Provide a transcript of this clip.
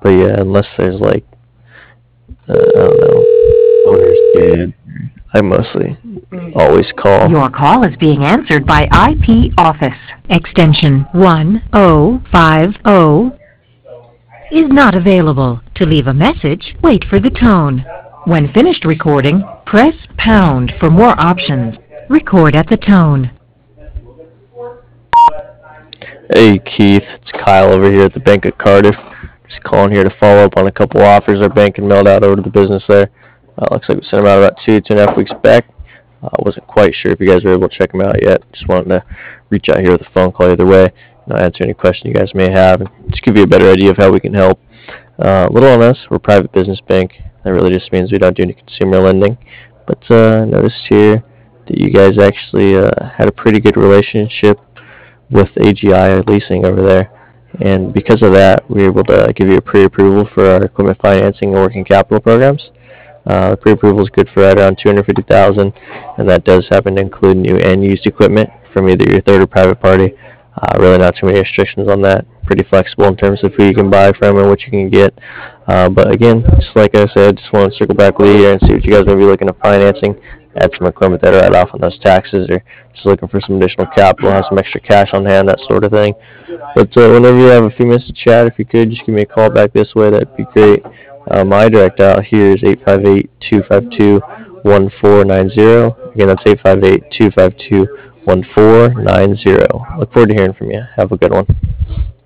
But yeah, unless there's like, I don't know, owner's dead. I mostly always call. Your call is being answered by IP Office. Extension 1050 is not available. To leave a message, wait for the tone. When finished recording, press pound for more options. Record at the tone. Hey Keith, it's Kyle over here at the Bank of Cardiff. Just calling here to follow up on a couple offers our bank had mailed out over to the business there. Looks like we sent them out about 2.5 weeks back. I wasn't quite sure if you guys were able to check them out yet. Just wanted to reach out here with a phone call either way. Answer any question you guys may have and just give you a better idea of how we can help. Little on us, we're a private business bank. That really just means we don't do any consumer lending. But noticed here that you guys actually had a pretty good relationship with AGI Leasing over there. And because of that, we were able to give you a pre-approval for our equipment financing and working capital programs. The pre-approval is good for right around $250,000, and that does happen to include new and used equipment from either your third or private party. Really not too many restrictions on that. Pretty flexible in terms of who you can buy from and what you can get. But again, just like I said, just want to circle back with you here and see what you guys may be looking at financing. Add some equipment that are right off on those taxes, or just looking for some additional capital, have some extra cash on hand, that sort of thing. But whenever you have a few minutes to chat, if you could just give me a call back this way, that'd be great. My direct dial here is 858-252-1490. Again, that's 858-252-1490. Look forward to hearing from you. Have a good one.